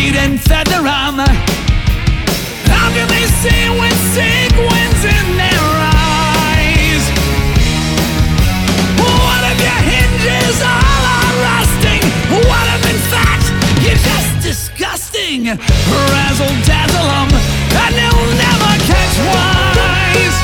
eating Federum. How can they see with sequins in their eyes? What if your hinges all are rusting? What if in fact you're just disgusting? Razzle dazzle 'em, and they'll never catch wise.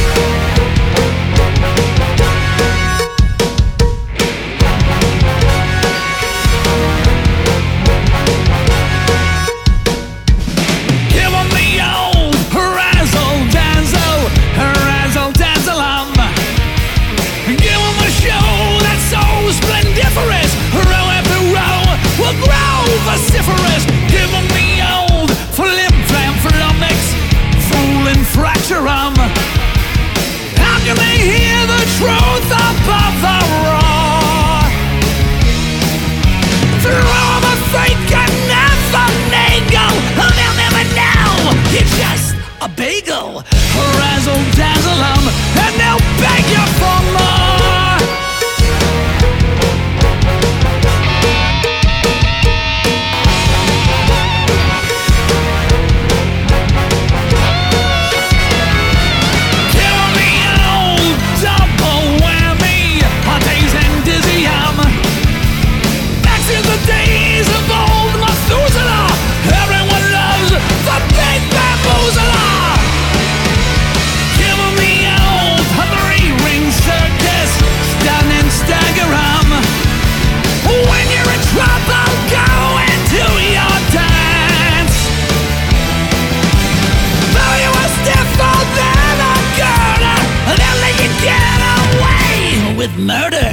Give 'em the old razzle dazzle, razzle dazzle 'em. Give 'em a show that's so splendiferous, row after row will grow vociferous. Give 'em the old flim flam flummox, fool and fracture 'em. How can they hear the truth above the roar? Throw 'em a fake and never nagle, they'll never know you're just a bagel. Razzle dazzle 'em, and they'll beg you for more. Give 'em the old double whammy, days and dizzy 'em. Back to the days of old Methuselah, everyone loves the big bamboozler. Give 'em the old three-ring circus, stun and stagger 'em. When you're in trouble, go into your dance. Though you are stiffer than a girder, they'll let you get away with murder.